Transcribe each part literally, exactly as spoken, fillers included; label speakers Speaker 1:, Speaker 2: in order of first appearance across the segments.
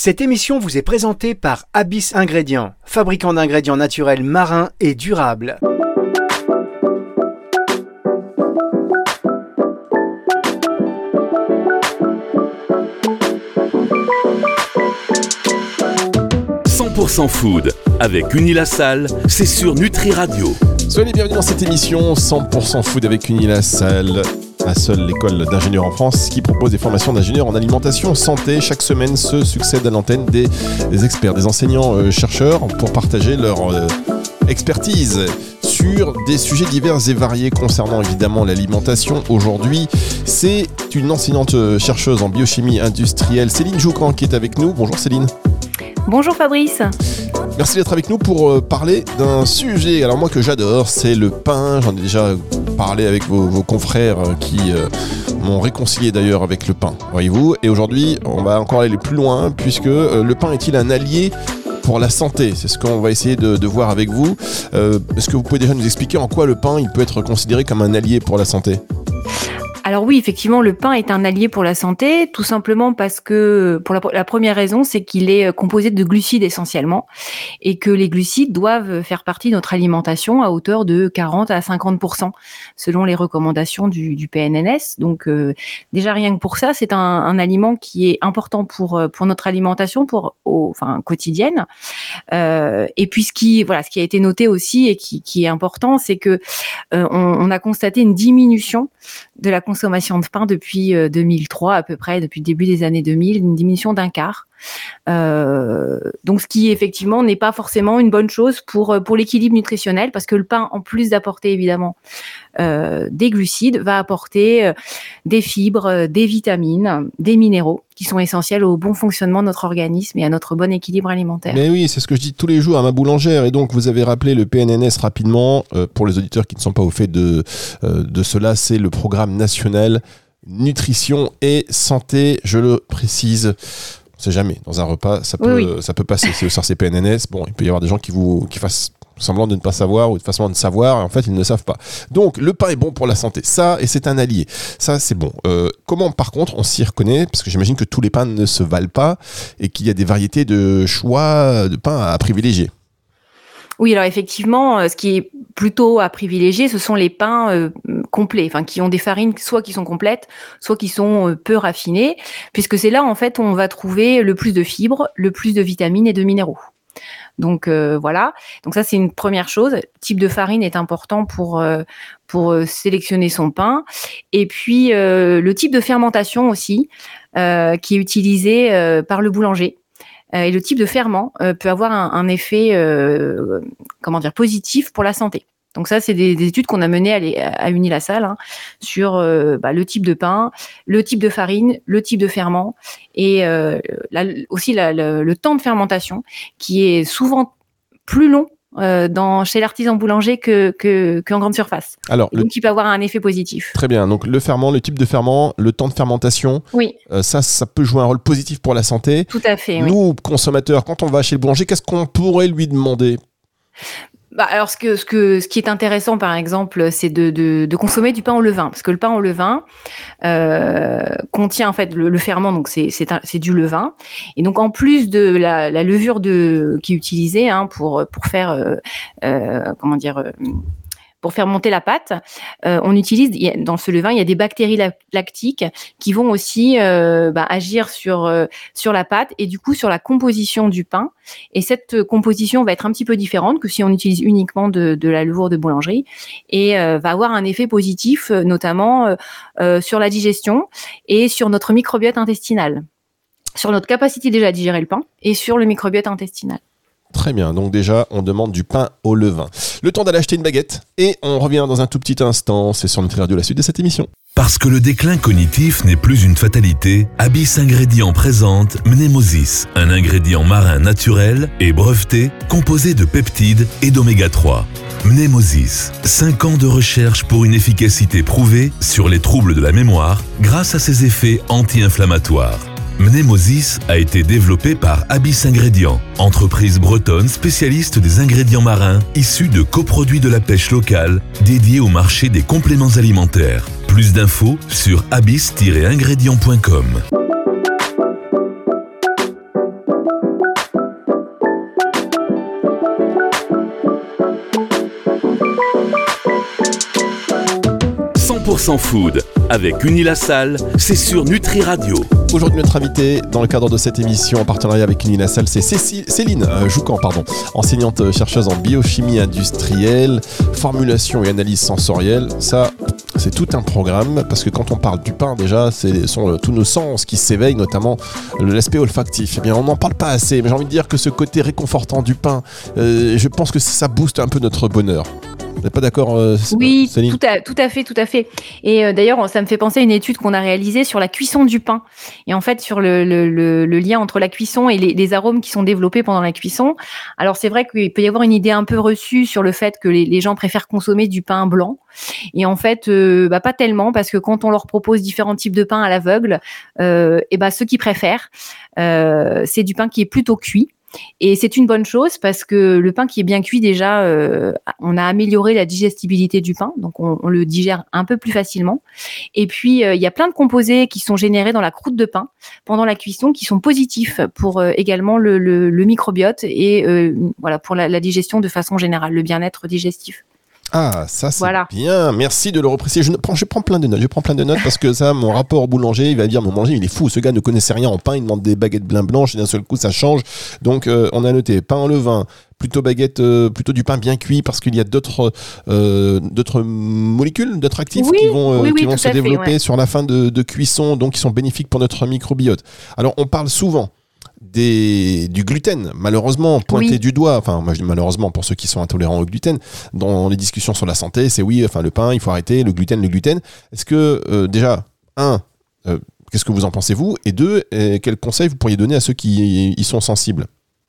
Speaker 1: Cette émission vous est présentée par Abyss Ingrédients, fabricant d'ingrédients naturels marins et durables.
Speaker 2: cent pour cent food avec Unilassal, c'est sur Nutri Radio.
Speaker 3: Soyez les bienvenus dans cette émission cent pour cent food avec Unilassal, la seule école d'ingénieurs en France qui propose des formations d'ingénieurs en alimentation santé. Chaque semaine se succèdent à l'antenne des, des experts, des enseignants euh, chercheurs pour partager leur euh, expertise sur des sujets divers et variés concernant évidemment l'alimentation. Aujourd'hui, c'est une enseignante chercheuse en biochimie industrielle, Céline Joucan, qui est avec nous. Bonjour Céline.
Speaker 4: Bonjour Fabrice.
Speaker 3: Merci d'être avec nous pour euh, parler d'un sujet, alors moi que j'adore, c'est le pain. J'en ai déjà parlé avec vos, vos confrères euh, qui euh, m'ont réconcilié d'ailleurs avec le pain, voyez-vous. Et aujourd'hui, on va encore aller plus loin, puisque euh, le pain est-il un allié pour la santé? C'est ce qu'on va essayer de, de voir avec vous. Euh, est-ce que vous pouvez déjà nous expliquer en quoi le pain il peut être considéré comme un allié pour la santé?
Speaker 4: Alors oui, effectivement, le pain est un allié pour la santé, tout simplement parce que, pour la, la première raison, c'est qu'il est composé de glucides essentiellement, et que les glucides doivent faire partie de notre alimentation à hauteur de quarante à cinquante pour cent, selon les recommandations du, du P N N S. Donc euh, déjà rien que pour ça, c'est un, un aliment qui est important pour pour notre alimentation, pour au, enfin quotidienne. Euh, et puis ce qui voilà, ce qui a été noté aussi et qui, qui est important, c'est que euh, on, on a constaté une diminution de la consommation de pain depuis euh, deux mille trois à peu près, depuis le début des années deux mille, une diminution d'un quart. Euh, donc ce qui effectivement n'est pas forcément une bonne chose pour pour l'équilibre nutritionnel, parce que le pain, en plus d'apporter évidemment euh, des glucides, va apporter euh, des fibres, euh, des vitamines, des minéraux qui sont essentiels au bon fonctionnement de notre organisme et à notre bon équilibre alimentaire.
Speaker 3: Mais oui, c'est ce que je dis tous les jours à ma boulangère. Et donc vous avez rappelé le P N N S rapidement, euh, pour les auditeurs qui ne sont pas au fait de euh, de cela, c'est le programme national nutrition et santé, je le précise. On sait jamais, dans un repas, ça peut, oui, oui. ça peut passer. C'est sur ces P N N S, bon, il peut y avoir des gens qui vous qui fassent semblant de ne pas savoir ou de façon de savoir, et en fait ils ne savent pas. Donc le pain est bon pour la santé, ça, et c'est un allié, ça c'est bon. Euh, comment par contre on s'y reconnaît, parce que j'imagine que tous les pains ne se valent pas et qu'il y a des variétés de choix de pain à privilégier.
Speaker 4: Oui, alors effectivement, ce qui est plutôt à privilégier, ce sont les pains euh, complets, enfin qui ont des farines soit qui sont complètes, soit qui sont euh, peu raffinées, puisque c'est là en fait où on va trouver le plus de fibres, le plus de vitamines et de minéraux. Donc euh, voilà, donc ça c'est une première chose. Le type de farine est important pour euh, pour euh, sélectionner son pain, et puis euh, le type de fermentation aussi euh, qui est utilisé euh, par le boulanger. Et le type de ferment euh, peut avoir un, un effet, euh, comment dire, positif pour la santé. Donc ça, c'est des, des études qu'on a menées à, les, à Unilassal hein, sur euh, bah, le type de pain, le type de farine, le type de ferment, et euh, la, aussi la, la, le temps de fermentation, qui est souvent plus long Euh, dans, chez l'artisan boulanger que, que, qu'en grande surface. Alors, le... Donc, il peut avoir un effet positif.
Speaker 3: Très bien. Donc, le ferment, le type de ferment, le temps de fermentation,
Speaker 4: oui.
Speaker 3: euh, ça, ça peut jouer un rôle positif pour la santé.
Speaker 4: Tout à fait.
Speaker 3: Nous,
Speaker 4: oui.
Speaker 3: consommateurs, quand on va chez le boulanger, qu'est-ce qu'on pourrait lui demander ?
Speaker 4: Bah, alors, ce, que, ce, que, ce qui est intéressant, par exemple, c'est de, de, de consommer du pain au levain. Parce que le pain au levain euh, contient, en fait, le, le ferment, donc c'est, c'est, un, c'est du levain. Et donc, en plus de la, la levure de, qui est utilisée hein, pour, pour faire, euh, euh, comment dire... Euh, pour faire monter la pâte, euh, on utilise dans ce levain, il y a des bactéries lactiques qui vont aussi euh, bah, agir sur euh, sur la pâte et du coup sur la composition du pain. Et cette composition va être un petit peu différente que si on utilise uniquement de, de la levure de boulangerie et euh, va avoir un effet positif, notamment euh, euh, sur la digestion et sur notre microbiote intestinal, sur notre capacité déjà à digérer le pain et sur le microbiote intestinal.
Speaker 3: Très bien, donc déjà on demande du pain au levain. Le temps d'aller acheter une baguette et on revient dans un tout petit instant, c'est sur Nutri Radio la suite de cette émission.
Speaker 2: Parce que le déclin cognitif n'est plus une fatalité, Abyss Ingrédients présente Mnemosis, un ingrédient marin naturel et breveté composé de peptides et d'oméga trois. Mnemosis, cinq ans de recherche pour une efficacité prouvée sur les troubles de la mémoire grâce à ses effets anti-inflammatoires. Mnemosis a été développé par Abyss Ingrédients, entreprise bretonne spécialiste des ingrédients marins issus de coproduits de la pêche locale dédiés au marché des compléments alimentaires. Plus d'infos sur abyss tiret ingrédients point com. pour cent food. Avec Unilassal, c'est sur Nutri Radio.
Speaker 3: Aujourd'hui, notre invité dans le cadre de cette émission en partenariat avec Unilassal, c'est Cécile, Céline euh, Joucan, pardon, enseignante chercheuse en biochimie industrielle, formulation et analyse sensorielle. Ça, c'est tout un programme parce que quand on parle du pain, déjà, ce sont euh, tous nos sens qui s'éveillent, notamment l'aspect olfactif. Eh bien, on n'en parle pas assez, mais j'ai envie de dire que ce côté réconfortant du pain, euh, je pense que ça booste un peu notre bonheur. Vous n'êtes pas d'accord, euh,
Speaker 4: Oui,
Speaker 3: Céline ?
Speaker 4: tout à, tout à fait, tout à fait. Et euh, d'ailleurs, ça me fait penser à une étude qu'on a réalisée sur la cuisson du pain. Et en fait, sur le, le, le, le lien entre la cuisson et les, les arômes qui sont développés pendant la cuisson. Alors, c'est vrai qu'il peut y avoir une idée un peu reçue sur le fait que les, les gens préfèrent consommer du pain blanc. Et en fait, euh, bah, pas tellement, parce que quand on leur propose différents types de pain à l'aveugle, euh, et bah, ceux qui préfèrent, euh, c'est du pain qui est plutôt cuit. Et c'est une bonne chose parce que le pain qui est bien cuit, déjà, euh, on a amélioré la digestibilité du pain, donc on, on le digère un peu plus facilement. Et puis, il euh, y a plein de composés qui sont générés dans la croûte de pain pendant la cuisson qui sont positifs pour euh, également le, le, le microbiote et euh, voilà, pour la, la digestion de façon générale, le bien-être digestif.
Speaker 3: Ah, ça c'est
Speaker 4: Voilà.
Speaker 3: bien. Merci de le repréciser. Je, ne prends, je prends plein de notes. Je prends plein de notes parce que ça, mon rapport boulanger, il va dire mon boulanger, il est fou. Ce gars ne connaissait rien en pain. Il demande des baguettes blin blanches et d'un seul coup, ça change. Donc, euh, on a noté pain en levain, plutôt baguette, euh, plutôt du pain bien cuit parce qu'il y a d'autres, euh, d'autres molécules, d'autres actifs
Speaker 4: Oui,
Speaker 3: qui vont, euh,
Speaker 4: oui, oui,
Speaker 3: qui vont
Speaker 4: tout
Speaker 3: se
Speaker 4: à fait,
Speaker 3: développer
Speaker 4: ouais.
Speaker 3: sur la fin de, de cuisson, donc qui sont bénéfiques pour notre microbiote. Alors, on parle souvent Des, du gluten, malheureusement pointé
Speaker 4: Oui.
Speaker 3: du doigt, enfin moi je dis malheureusement pour ceux qui sont intolérants au gluten, dans les discussions sur la santé, c'est oui, enfin le pain, il faut arrêter, le gluten, le gluten. Est-ce que euh, déjà, un, euh, qu'est-ce que vous en pensez vous, et deux, euh, quels conseils vous pourriez donner à ceux qui y sont sensibles ?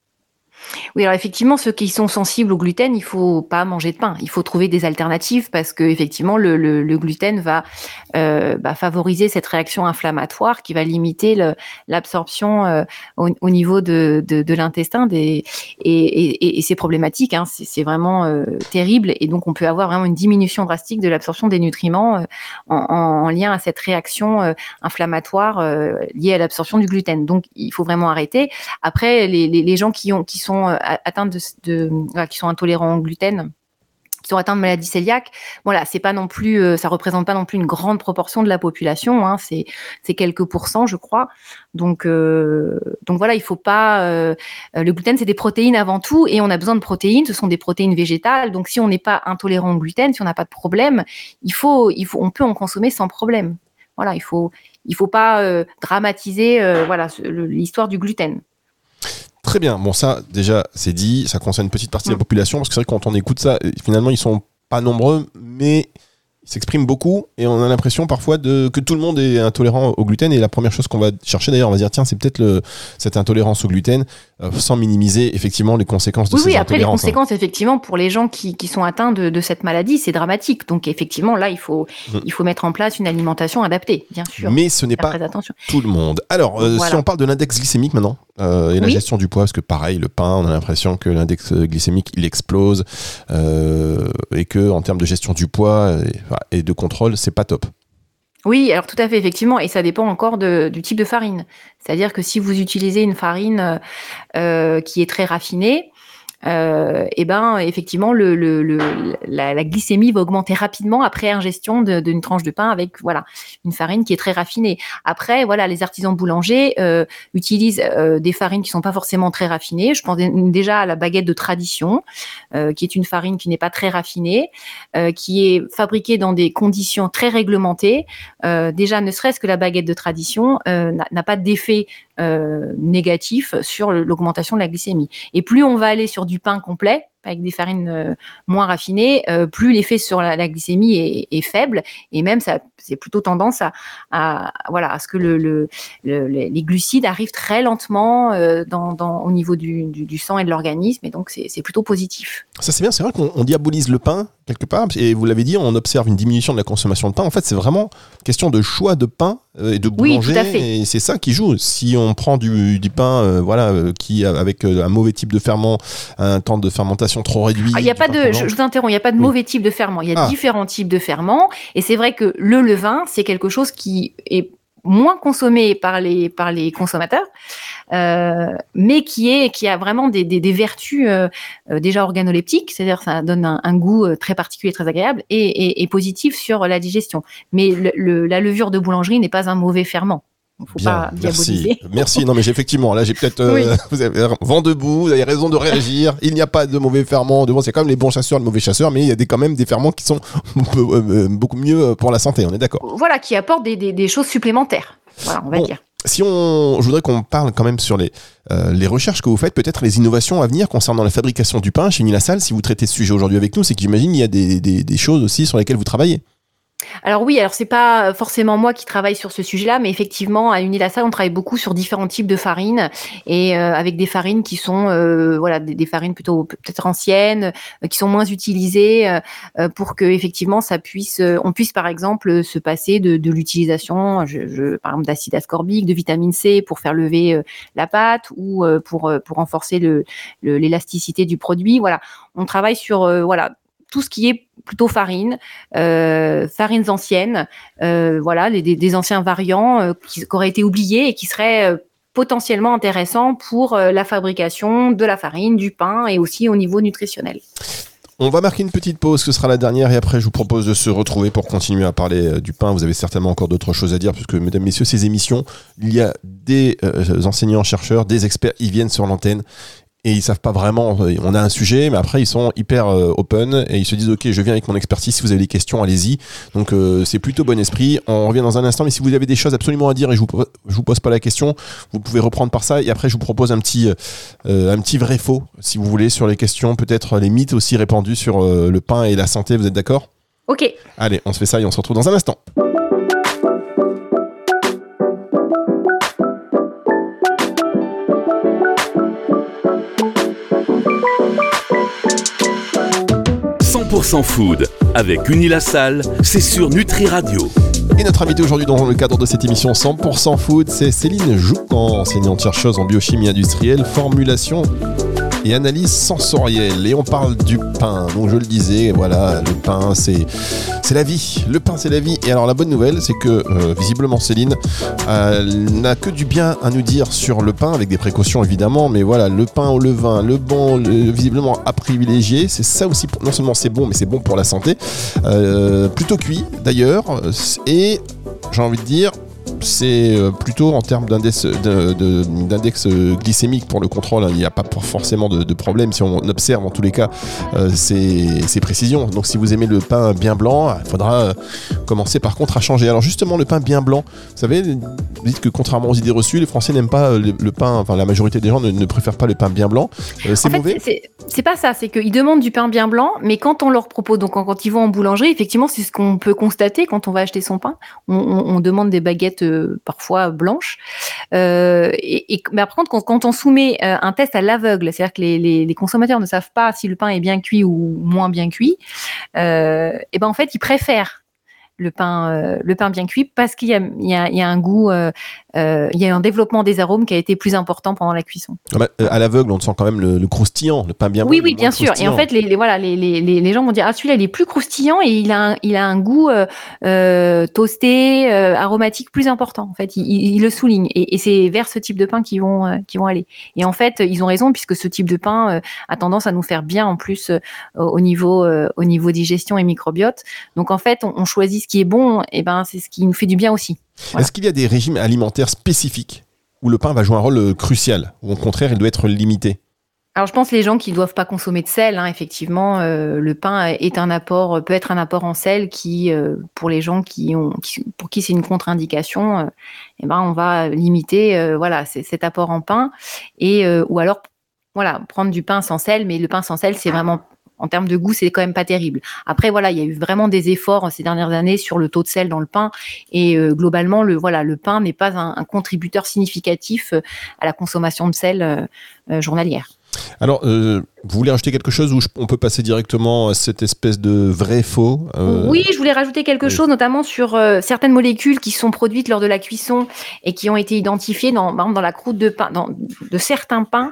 Speaker 4: Oui, alors effectivement, ceux qui sont sensibles au gluten, il faut pas manger de pain. Il faut trouver des alternatives parce que effectivement, le, le, le gluten va euh, bah, favoriser cette réaction inflammatoire qui va limiter le, l'absorption euh, au, au niveau de, de, de l'intestin. Des, et, et, et c'est problématique, hein, c'est, c'est vraiment euh, terrible. Et donc, on peut avoir vraiment une diminution drastique de l'absorption des nutriments euh, en, en, en lien à cette réaction euh, inflammatoire euh, liée à l'absorption du gluten. Donc, il faut vraiment arrêter. Après, les, les, les gens qui ont qui sont atteints de, de voilà, qui sont intolérants au gluten, qui sont atteints de maladies cœliaques, voilà, c'est pas non plus, euh, ça représente pas non plus une grande proportion de la population, hein, c'est c'est quelques pourcents, je crois. Donc euh, donc voilà, il faut pas. Euh, le gluten, c'est des protéines avant tout, et on a besoin de protéines. Ce sont des protéines végétales. Donc si on n'est pas intolérant au gluten, si on n'a pas de problème, il faut il faut on peut en consommer sans problème. Voilà, il faut il faut pas euh, dramatiser euh, voilà le, l'histoire du gluten.
Speaker 3: Très bien, bon ça déjà c'est dit, ça concerne une petite partie de la population, parce que c'est vrai que quand on écoute ça, finalement ils sont pas nombreux, mais ils s'expriment beaucoup, et on a l'impression parfois de, que tout le monde est intolérant au gluten, et la première chose qu'on va chercher d'ailleurs, on va dire tiens c'est peut-être le, cette intolérance au gluten, euh, sans minimiser effectivement les conséquences de
Speaker 4: oui,
Speaker 3: ces
Speaker 4: oui, après les
Speaker 3: intolérances.
Speaker 4: conséquences effectivement pour les gens qui, qui sont atteints de, de cette maladie, c'est dramatique, donc effectivement là il faut, mmh. il faut mettre en place une alimentation adaptée, bien sûr.
Speaker 3: Mais ce n'est pas tout le monde. Alors euh, voilà. Si on parle de l'index glycémique maintenant, euh, et la oui. gestion du poids, parce que pareil, le pain, on a l'impression que l'index glycémique il explose, euh, et que en termes de gestion du poids et, et de contrôle, c'est pas top.
Speaker 4: Oui, alors tout à fait, effectivement, et ça dépend encore de, du type de farine. C'est-à-dire que si vous utilisez une farine euh, qui est très raffinée, euh, et ben effectivement le, le, le la, la glycémie va augmenter rapidement après ingestion de, d'une tranche de pain avec voilà une farine qui est très raffinée. Après voilà les artisans boulangers euh, utilisent euh, des farines qui sont pas forcément très raffinées. Je pense déjà à la baguette de tradition euh, qui est une farine qui n'est pas très raffinée, euh, qui est fabriquée dans des conditions très réglementées. Euh, déjà ne serait-ce que la baguette de tradition euh, n'a, n'a pas d'effet euh, négatif sur l'augmentation de la glycémie. Et plus on va aller sur du pain complet, avec des farines euh, moins raffinées, euh, plus l'effet sur la, la glycémie est, est faible, et même ça, c'est plutôt tendance à, à voilà à ce que le, le, le, les glucides arrivent très lentement euh, dans, dans, au niveau du, du, du sang et de l'organisme, et donc c'est, c'est plutôt positif.
Speaker 3: Ça c'est bien, c'est vrai qu'on on diabolise le pain quelque part, et vous l'avez dit, on observe une diminution de la consommation de pain. En fait, c'est vraiment question de choix de pain et de boulanger,
Speaker 4: oui, tout à fait.
Speaker 3: Et c'est ça qui joue. Si on prend du, du pain, euh, voilà, euh, qui avec euh, un mauvais type de ferment, un temps de fermentation trop réduit.
Speaker 4: Il y a pas de, je, je vous interromps, il n'y a pas de oui. mauvais type de ferment. Il y a ah. différents types de ferments, et c'est vrai que le levain, c'est quelque chose qui est moins consommé par les par les consommateurs, euh, mais qui est qui a vraiment des des, des vertus euh, déjà organoleptiques, c'est-à-dire ça donne un, un goût très particulier, très agréable et, et, et positif sur la digestion. Mais le, le, la levure de boulangerie n'est pas un mauvais ferment. Faut
Speaker 3: Bien,
Speaker 4: pas diaboliser.
Speaker 3: merci. Merci. Non, mais j'ai, effectivement, là, j'ai peut-être, euh,
Speaker 4: Oui.
Speaker 3: vous avez vent debout, vous avez raison de réagir. Il n'y a pas de mauvais ferments. De bon, c'est quand même les bons chasseurs, les mauvais chasseurs, mais il y a des, quand même des ferments qui sont beaucoup mieux pour la santé. On est d'accord.
Speaker 4: Voilà, qui apportent des, des, des choses supplémentaires. Voilà, on va
Speaker 3: Bon.
Speaker 4: dire.
Speaker 3: Si on, je voudrais qu'on parle quand même sur les, euh, les recherches que vous faites, peut-être les innovations à venir concernant la fabrication du pain chez Unilassal. Si vous traitez ce sujet aujourd'hui avec nous, c'est que j'imagine il y a des, des, des choses aussi sur lesquelles vous travaillez.
Speaker 4: Alors oui, alors c'est pas forcément moi qui travaille sur ce sujet-là, mais effectivement à Unilassal on travaille beaucoup sur différents types de farines et euh, avec des farines qui sont euh, voilà des, des farines plutôt peut-être anciennes, euh, qui sont moins utilisées euh, pour que effectivement ça puisse, euh, on puisse par exemple se passer de, de l'utilisation, je, je, par exemple d'acide ascorbique, de vitamine C pour faire lever euh, la pâte ou euh, pour pour renforcer le, le l'élasticité du produit. Voilà, on travaille sur euh, voilà. tout ce qui est plutôt farine, euh, farines anciennes, euh, voilà, des, des anciens variants euh, qui, qui auraient été oubliés et qui seraient euh, potentiellement intéressants pour euh, la fabrication de la farine, du pain et aussi au niveau nutritionnel.
Speaker 3: On va marquer une petite pause, ce sera la dernière, et après je vous propose de se retrouver pour continuer à parler euh, du pain. Vous avez certainement encore d'autres choses à dire, puisque mesdames, messieurs, ces émissions, il y a des euh, enseignants, chercheurs, des experts, ils viennent sur l'antenne. Et ils savent pas vraiment, on a un sujet, mais après ils sont hyper euh, open et ils se disent ok, je viens avec mon expertise, si vous avez des questions, allez-y. Donc euh, c'est plutôt bon esprit. On revient dans un instant, mais si vous avez des choses absolument à dire et je vous je vous pose pas la question, vous pouvez reprendre par ça et après je vous propose un petit euh, un petit vrai faux, si vous voulez, sur les questions, peut-être les mythes aussi répandus sur euh, le pain et la santé. Vous êtes d'accord ?
Speaker 4: Ok.
Speaker 3: Allez, on se fait ça et on se retrouve dans un instant.
Speaker 2: cent pour cent Food avec Unilassal, c'est sur Nutri Radio.
Speaker 3: Et notre invité aujourd'hui dans le cadre de cette émission cent pour cent Food, c'est Céline Joucan, enseignante-chercheuse en biochimie industrielle, formulation et analyse sensorielle. Et on parle du pain. Donc je le disais, voilà, le pain c'est, c'est la vie. Le pain c'est la vie. Et alors la bonne nouvelle, c'est que euh, visiblement Céline euh, n'a que du bien à nous dire sur le pain, avec des précautions évidemment, mais voilà, le pain au levain, le bon, le, visiblement à privilégier. C'est ça aussi, non seulement c'est bon, mais c'est bon pour la santé. Euh, plutôt cuit d'ailleurs. Et j'ai envie de dire, c'est plutôt en termes d'index, de, de, d'index glycémique pour le contrôle, il n'y a pas forcément de, de problème. Si on observe en tous les cas euh, ces, ces précisions. Donc si vous aimez le pain bien blanc, il faudra euh, commencer par contre à changer. Alors justement, le pain bien blanc, vous savez, vous dites que contrairement aux idées reçues, les Français n'aiment pas le, le pain, enfin la majorité des gens ne, ne préfèrent pas le pain bien blanc. Euh, c'est
Speaker 4: en fait,
Speaker 3: mauvais
Speaker 4: c'est, c'est pas ça, c'est qu'ils demandent du pain bien blanc, mais quand on leur propose, donc quand ils vont en boulangerie, effectivement, c'est ce qu'on peut constater quand on va acheter son pain. On, on, on demande des baguettes euh, parfois blanches. Euh, et, et, mais par contre, quand, quand on soumet euh, un test à l'aveugle, c'est-à-dire que les, les, les consommateurs ne savent pas si le pain est bien cuit ou moins bien cuit, euh, et ben en fait, ils préfèrent le pain, euh, le pain bien cuit parce qu'il y a, il y a, il y a un goût, euh, euh, il y a un développement des arômes qui a été plus important pendant la cuisson.
Speaker 3: Ah bah, à l'aveugle, on sent quand même le, le croustillant, le pain bien
Speaker 4: Oui,
Speaker 3: blanc,
Speaker 4: oui, bien sûr. Et en fait, les, les voilà, les, les, les gens vont dire ah celui-là il est plus croustillant et il a un, il a un goût euh, euh, toasté, euh, aromatique plus important. En fait, ils il, il le soulignent et, et c'est vers ce type de pain qu'ils vont euh, qu'ils vont aller. Et en fait, ils ont raison puisque ce type de pain euh, a tendance à nous faire bien en plus euh, au niveau euh, au niveau digestion et microbiote. Donc en fait, on, on choisit ce qui est bon. Et ben c'est ce qui nous fait du bien aussi. Voilà.
Speaker 3: Est-ce qu'il y a des régimes alimentaires spécifiques où le pain va jouer un rôle crucial, ou au contraire il doit être limité?
Speaker 4: Alors je pense les gens qui ne doivent pas consommer de sel, hein, effectivement, euh, le pain est un apport, peut être un apport en sel qui, euh, pour les gens qui ont, qui, pour qui c'est une contre-indication, euh, eh ben on va limiter, euh, voilà, c'est, cet apport en pain et euh, ou alors, voilà, prendre du pain sans sel, mais le pain sans sel c'est vraiment en termes de goût, c'est quand même pas terrible. Après, voilà, il y a eu vraiment des efforts ces dernières années sur le taux de sel dans le pain. Et euh, globalement, le, voilà, le pain n'est pas un, un contributeur significatif euh, à la consommation de sel euh, euh, journalière.
Speaker 3: Alors, euh, vous voulez rajouter quelque chose où je, on peut passer directement à cette espèce de vrai-faux euh...
Speaker 4: Oui, je voulais rajouter quelque oui. chose, notamment sur euh, certaines molécules qui sont produites lors de la cuisson et qui ont été identifiées dans, par exemple, dans la croûte de pain, dans, de certains pains.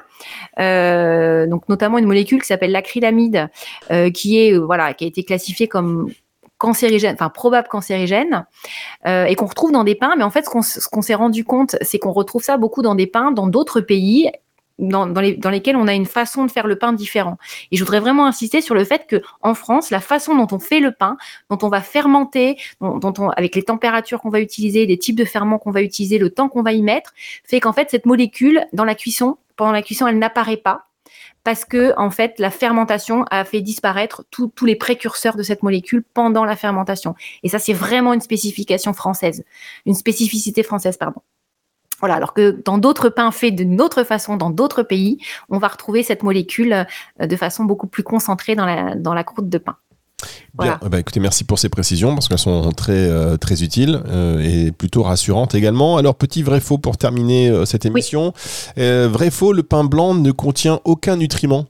Speaker 4: Euh, donc, notamment une molécule qui s'appelle l'acrylamide, euh, qui est, euh, voilà, qui a été classifiée comme cancérigènes, enfin probables cancérigènes, euh, et qu'on retrouve dans des pains. Mais en fait, ce qu'on, ce qu'on s'est rendu compte, c'est qu'on retrouve ça beaucoup dans des pains dans d'autres pays, dans, dans, les, dans lesquels on a une façon de faire le pain différent. Et je voudrais vraiment insister sur le fait qu'en France, la façon dont on fait le pain, dont on va fermenter, dont, dont on, avec les températures qu'on va utiliser, les types de ferments qu'on va utiliser, le temps qu'on va y mettre, fait qu'en fait, cette molécule, dans la cuisson, pendant la cuisson, elle n'apparaît pas. Parce que, en fait, la fermentation a fait disparaître tous les précurseurs de cette molécule pendant la fermentation. Et ça, c'est vraiment une spécification française. Une spécificité française, pardon. Voilà. Alors que dans d'autres pains faits d'une autre façon, dans d'autres pays, on va retrouver cette molécule de façon beaucoup plus concentrée dans la, dans la croûte de pain. Voilà.
Speaker 3: Bien, bah écoutez, merci pour ces précisions parce qu'elles sont très, euh, très utiles euh, et plutôt rassurantes également. Alors, petit vrai-faux pour terminer euh, cette émission. Oui. Euh, vrai-faux, le pain blanc ne contient aucun nutriment.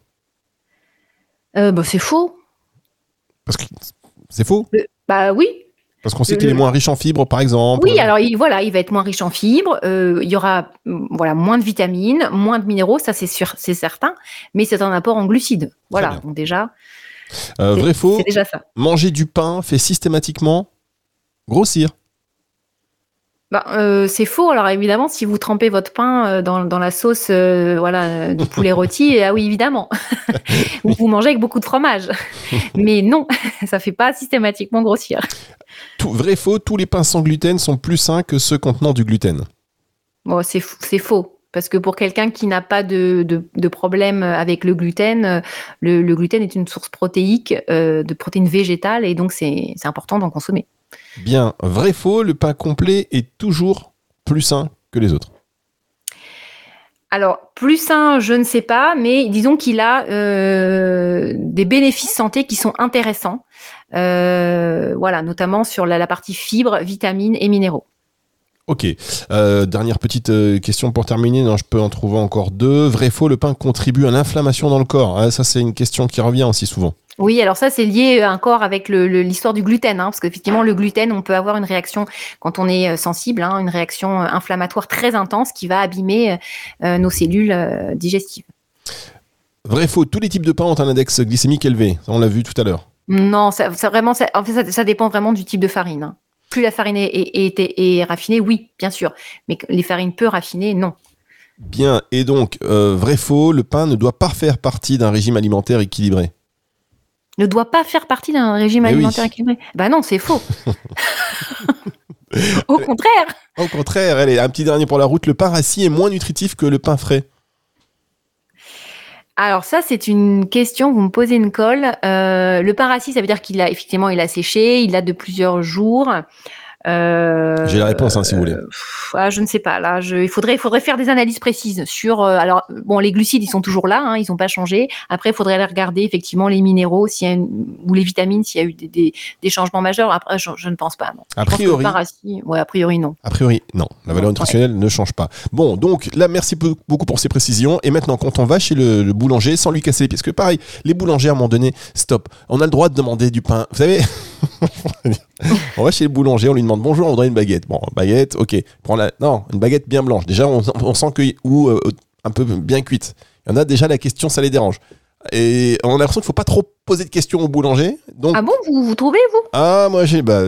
Speaker 4: Euh, bah, c'est faux.
Speaker 3: Parce que c'est faux
Speaker 4: le, Bah oui.
Speaker 3: Parce qu'on sait le, qu'il est moins riche en fibres, par exemple.
Speaker 4: Oui, alors il, voilà, il va être moins riche en fibres. Euh, il y aura voilà, moins de vitamines, moins de minéraux, ça c'est sûr, c'est certain. Mais c'est un apport en glucides. Voilà, donc déjà...
Speaker 3: Euh, vrai faux,
Speaker 4: c'est déjà ça.
Speaker 3: Manger du pain fait systématiquement grossir.
Speaker 4: Bah, euh, c'est faux. Alors évidemment, si vous trempez votre pain dans, dans la sauce euh, voilà, du poulet rôti, ah oui, évidemment. Ou vous mangez avec beaucoup de fromage. Mais non, ça ne fait pas systématiquement grossir.
Speaker 3: Tout, vrai faux, tous les pains sans gluten sont plus sains que ceux contenant du gluten.
Speaker 4: Bon, c'est, c'est faux. Parce que pour quelqu'un qui n'a pas de, de, de problème avec le gluten, le, le gluten est une source protéique, euh, de protéines végétales, et donc c'est, c'est important d'en consommer.
Speaker 3: Bien, vrai faux, le pain complet est toujours plus sain que les autres.
Speaker 4: Alors, plus sain, je ne sais pas, mais disons qu'il a euh, des bénéfices santé qui sont intéressants, euh, voilà, notamment sur la, la partie fibres, vitamines et minéraux.
Speaker 3: Ok. Euh, dernière petite euh, question pour terminer. Non, je peux en trouver encore deux. Vrai faux, le pain contribue à l'inflammation dans le corps. Ah, ça, c'est une question qui revient aussi souvent.
Speaker 4: Oui, alors ça, c'est lié encore avec le, le, l'histoire du gluten, hein, parce qu'effectivement, le gluten, on peut avoir une réaction, quand on est sensible, hein, une réaction inflammatoire très intense qui va abîmer euh, nos cellules euh, digestives.
Speaker 3: Vrai faux, tous les types de pain ont un index glycémique élevé. On l'a vu tout à l'heure.
Speaker 4: Non, ça, ça, vraiment, ça, en fait, ça, ça dépend vraiment du type de farine, hein. Plus la farine est, est, est, est raffinée, oui, bien sûr. Mais les farines peu raffinées, non.
Speaker 3: Bien, et donc, euh, vrai faux, le pain ne doit pas faire partie d'un régime alimentaire équilibré.
Speaker 4: Ne doit pas faire partie d'un régime
Speaker 3: Mais
Speaker 4: alimentaire
Speaker 3: oui.
Speaker 4: équilibré. Bah non, c'est faux. Au contraire.
Speaker 3: Au contraire, allez, un petit dernier pour la route. Le pain rassis est moins nutritif que le pain frais.
Speaker 4: Alors ça, c'est une question, vous me posez une colle. Euh, le pain rassis, ça veut dire qu'il a effectivement, il a séché, il a de plusieurs jours. Euh,
Speaker 3: J'ai la réponse, hein, si vous voulez.
Speaker 4: Euh, ah, je ne sais pas. Là, je, il faudrait, il faudrait faire des analyses précises sur. Euh, alors, bon, les glucides, ils sont toujours là, hein, ils n'ont pas changé. Après, il faudrait aller regarder effectivement les minéraux, s'il y a une, ou les vitamines, s'il y a eu des, des, des changements majeurs. Après, je, je ne pense pas. Non.
Speaker 3: A
Speaker 4: je
Speaker 3: priori.
Speaker 4: Pense que le pain rassis, ouais, a priori non.
Speaker 3: A priori, non. La valeur nutritionnelle ouais. ne change pas. Bon, donc là, merci beaucoup pour ces précisions. Et maintenant, quand on va chez le, le boulanger, sans lui casser les pieds, parce que pareil, les boulangers à un moment donné, stop. On a le droit de demander du pain. Vous savez. On va chez le boulanger, on lui demande bonjour, on voudrait une baguette. Bon, baguette, ok. Prends la... Non, une baguette bien blanche. Déjà, on, on sent que ou euh, un peu bien cuite. Il y en a déjà, la question, ça les dérange. Et on a l'impression qu'il ne faut pas trop poser de questions au boulanger. Donc...
Speaker 4: Ah bon, vous, vous trouvez, vous?
Speaker 3: Ah, moi, j'ai... Bah...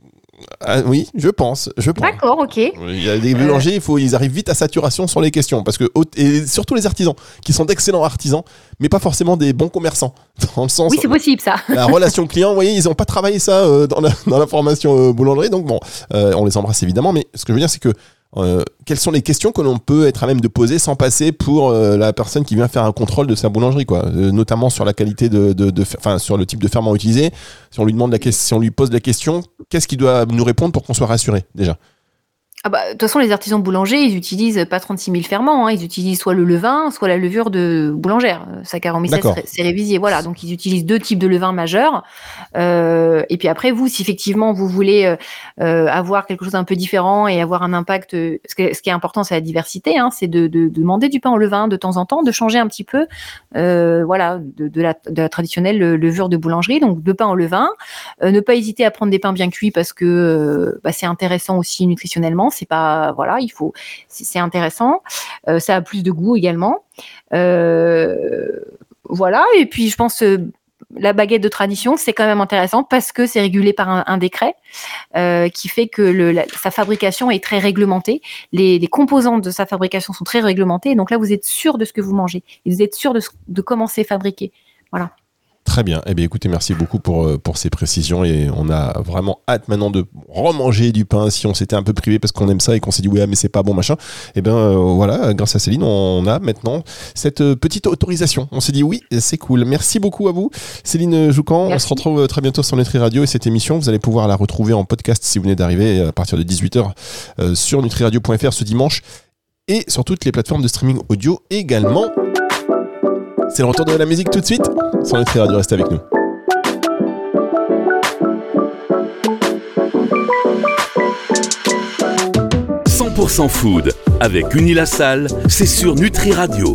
Speaker 3: Ah, oui, je pense, je pense.
Speaker 4: D'accord, ok.
Speaker 3: Il y a des boulangers, il faut, ils arrivent vite à saturation sur les questions, parce que et surtout les artisans, qui sont d'excellents artisans, mais pas forcément des bons commerçants. Dans le sens,
Speaker 4: oui, c'est possible ça.
Speaker 3: La relation client, vous voyez, ils n'ont pas travaillé ça euh, dans, la, dans la formation euh, boulangerie, donc bon, euh, on les embrasse évidemment, mais ce que je veux dire, c'est que euh, quelles sont les questions que l'on peut être à même de poser sans passer pour euh, la personne qui vient faire un contrôle de sa boulangerie, quoi, euh, notamment sur la qualité de, de, de, enfin sur le type de ferment utilisé. Si on lui demande la question, si on lui pose la question, qu'est-ce qu'il doit nous répondre pour qu'on soit rassuré déjà?
Speaker 4: Ah bah, de toute façon, les artisans boulangers, ils utilisent pas trente-six mille ferments, hein, ils utilisent soit le levain, soit la levure de boulangère. Saccharomyces cerevisiae, voilà. Donc, ils utilisent deux types de levain majeurs. Euh, et puis après, vous, si effectivement vous voulez euh, avoir quelque chose d'un peu différent et avoir un impact, ce qui est, ce qui est important, c'est la diversité, hein, c'est de, de, de demander du pain au levain de temps en temps, de changer un petit peu, euh, voilà, de, de, la, de la traditionnelle levure de boulangerie. Donc, de pain au levain. Euh, ne pas hésiter à prendre des pains bien cuits parce que euh, bah, c'est intéressant aussi nutritionnellement. C'est pas, voilà, il faut, c'est, c'est intéressant. Euh, ça a plus de goût également. Euh, voilà. Et puis, je pense, euh, la baguette de tradition, c'est quand même intéressant parce que c'est régulé par un, un décret euh, qui fait que le, la, sa fabrication est très réglementée. Les, les composantes de sa fabrication sont très réglementées. Donc là, vous êtes sûr de ce que vous mangez et vous êtes sûr de, de comment c'est fabriqué. Voilà.
Speaker 3: Très bien. Eh bien, écoutez, merci beaucoup pour, pour ces précisions et on a vraiment hâte maintenant de remanger du pain. Si on s'était un peu privé parce qu'on aime ça et qu'on s'est dit ouais mais c'est pas bon machin, eh bien euh, voilà, grâce à Céline, on a maintenant cette petite autorisation. On s'est dit oui, c'est cool. Merci beaucoup à vous, Céline Joucan. Merci. On se retrouve très bientôt sur Nutri Radio et cette émission, vous allez pouvoir la retrouver en podcast si vous venez d'arriver à partir de dix-huit heures euh, sur nutriradio point f r ce dimanche et sur toutes les plateformes de streaming audio également. C'est le retour de la musique tout de suite sur Nutri Radio, restez avec nous.
Speaker 2: cent pour cent food avec Uni La Salle, c'est sur Nutri Radio.